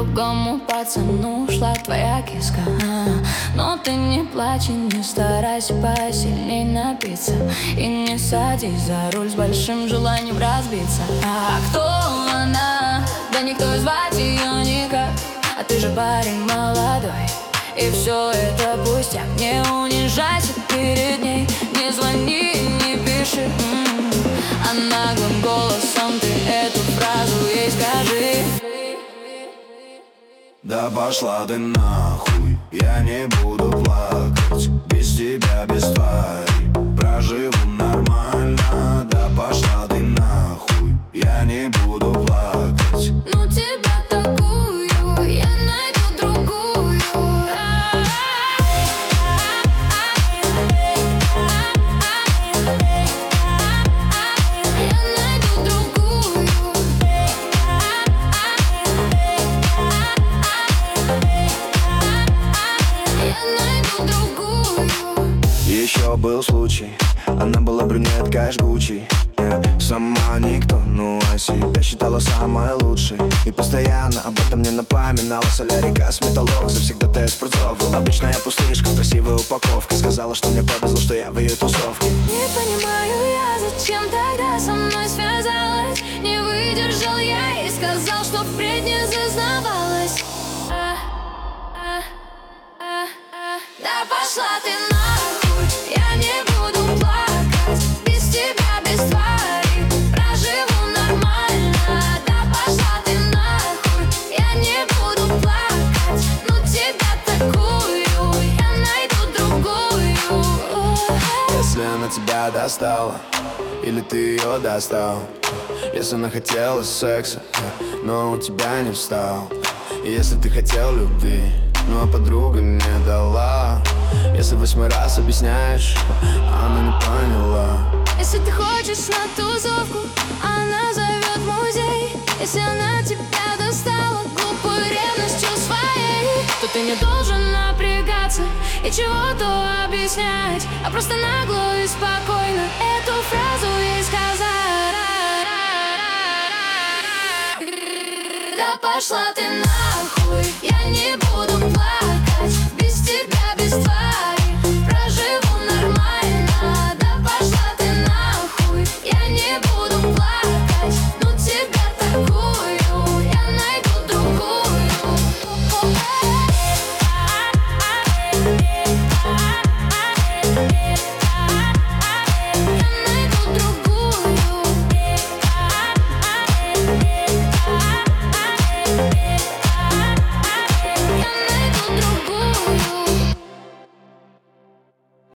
другому пацану шла твоя киска, но ты не плачь и не старайся посильней напиться. И не садись за руль с большим желанием разбиться. А кто она? Да никто звать ее никак. А ты же парень молодой, и все это пустяк. Не унижайся перед ней, не звони, не пиши, а наглым голосом ты эту фразу ей скажи. Да пошла ты нахуй, я не буду плакать. Без тебя, без твоей проживу нормально. Да пошла ты нахуй, я не буду плакать. Ну тебя такую, я найду другую. Я найду другую. Еще был случай, она была брюнеткой жгучей, сама никто, ну а себя считала самой лучшей. И постоянно об этом мне напоминала. Солярий, косметолог, завсегдатая спортзал. Обычная пустышка в красивой упаковке. Сказала, что мне повезло, что я в ее тусовке. Не понимаю я, зачем тогда со мной связалась. Не выдержал я и сказал, что впредь не зазнавалась. Да пошла ты нахуй, я не буду плакать. Без тебя, без твоей проживу нормально. Да пошла ты нахуй, я не буду плакать. Ну тебя такую, я найду другую. Если она тебя достала, или ты ее достал. Если она хотела секса, но у тебя не встал. И если ты хотел любви, ну а подруга не дала. Если 8 раз объясняешь, она не поняла. Если ты хочешь на тусовку, она зовет в музей. Если она тебя достала глупой ревностью своей, то ты не должен напрягаться и чего-то объяснять, а просто нагло и спокойно эту фразу ей сказать. Да пошла ты нахуй.